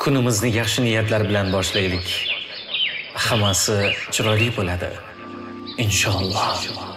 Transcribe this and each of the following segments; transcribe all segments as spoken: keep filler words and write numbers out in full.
Kunimizni yaxshi niyatlar bilan boshlaylik. Hammasi chiroyli bo'ladi. Inshaalloh.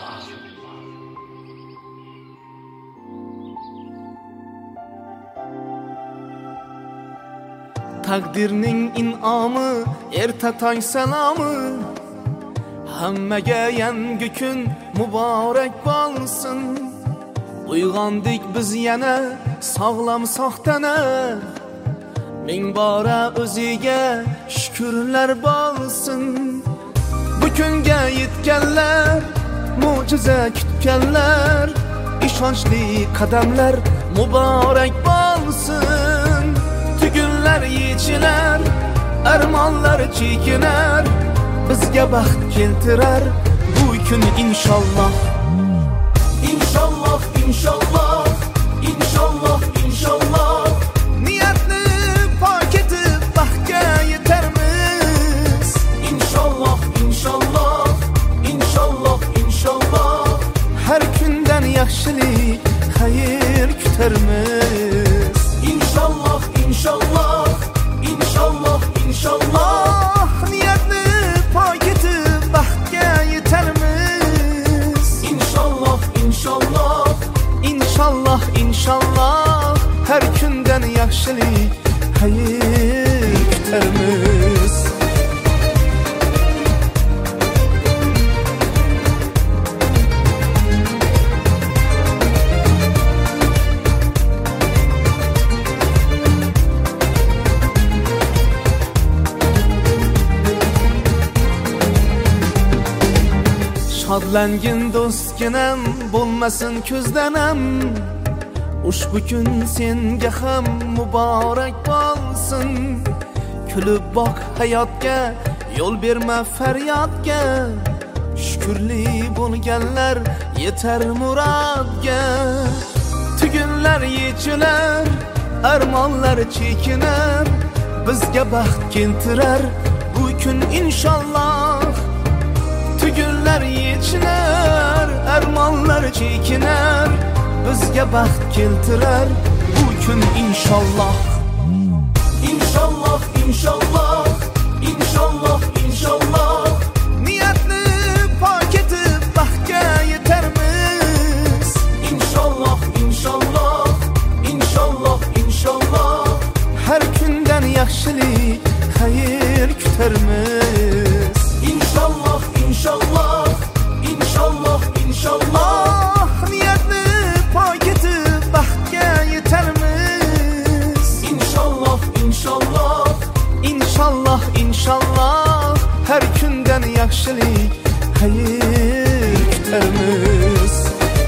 Takdirning in'omi, erta tong salomı. Hammaga yangi kun muborak bo'lsin. Uyg'ondik biz yana sog'lom soxtana. Ming bora o'ziga shukrlar bo'lsin. Bu kunga yetganlar, mo'jiza kutganlar, ishonchli qadamlar muborak bo'lsin. Tugunlar yechilar, armonlar chekinar, bizga baxt keltirar bu kun inshaalloh. İnşallah, inşallah, inşallah, inşallah. Niyatni pok etib baxtga yetarmiz. İnşallah, inşallah, inşallah, inşallah. Har kundan yaxshilik, xayr kutarmiz. İnşallah, inşallah, inşallah, inşallah. Niyatni pok etib baxtga yetarmiz. İnşallah, inşallah, inşallah, inşallah. Her günden yaxshilik, xayr kutarmiz. Şadlangin do'stginam, bo'lmasin ko'zdanam. Ushbu kun senga ham muborak bo'lsin. Kulib boq hayotga, yo'l berma faryodga. Shukrli bo'lganlar yetar murodga. Tugunlar yechilar, armonlar chekinar, bizga baxt keltirar bu kun inshaalloh. Tugunlar yechilar, armonlar chekinar, bizga baxt keltirar bu kun inshaalloh. İnşallah, inşallah, inşallah, inşallah. Niyatni pok etib baxtga yetarmiz. İnşallah, inşallah, inşallah, inşallah. Har kundan yaxshilik, xayr kutarmiz. İnşallah, inşallah, inşallah, inşallah. Niyatni pok etib baxtga yetarmiz. İnşallah, inşallah, inşallah, inşallah. Har kundan yaxshilik, xayr kutarmiz.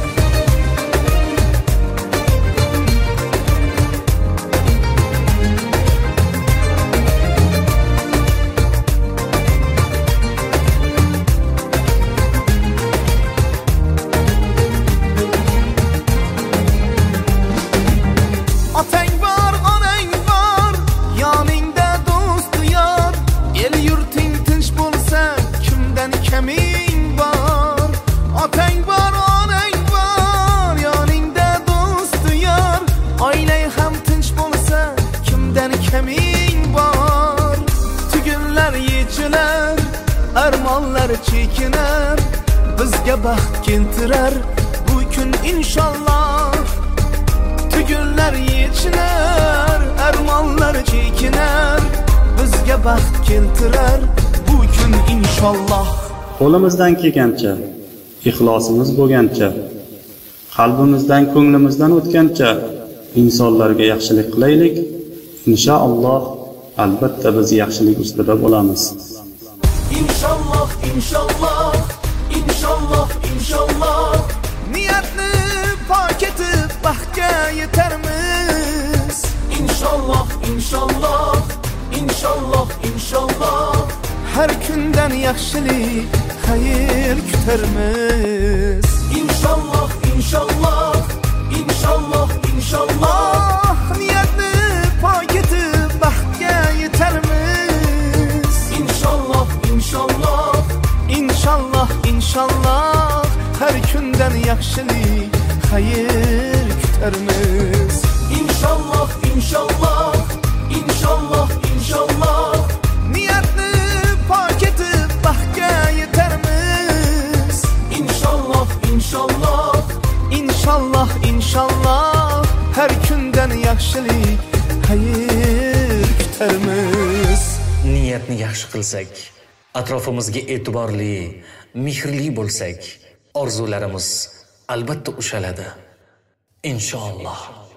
Armonlar chekinar, bizga baxt keltirar bu kun inshaalloh. Tugunlar yechinar, armonlar chekinar, bizga baxt keltirar bu kun inshaalloh. Qo'limizdan kelgancha, ixlosimiz bo'lgancha, qalbimizdan, ko'nglimizdan o'tgancha insonlarga yaxshilik qilaylik. Inshaalloh, albatta biz yaxshilik ustida bo'lamiz. İnşallah, inşallah, inşallah, inşallah. Niyatni pok etib baxtga yetarmiz. İnşallah, inşallah, inşallah, inşallah. Har kundan yaxshilik, xayr kutarmiz. İnşallah, inşallah, inşallah, inşallah. Niyatni pok etib baxtga yetarmiz. İnşallah, inşallah, inşallah, inşallah. Har kundan yaxshilik, xayr kutarmiz. İnşallah, inşallah, inşallah, inşallah. inshaalloh har kundan yaxshilik xayr kutarmiz. Niyatni yaxshi qilsak, atrofimizga e'tiborli, mehrli bo'lsak, orzularimiz albatta ushaladi. Inshaalloh.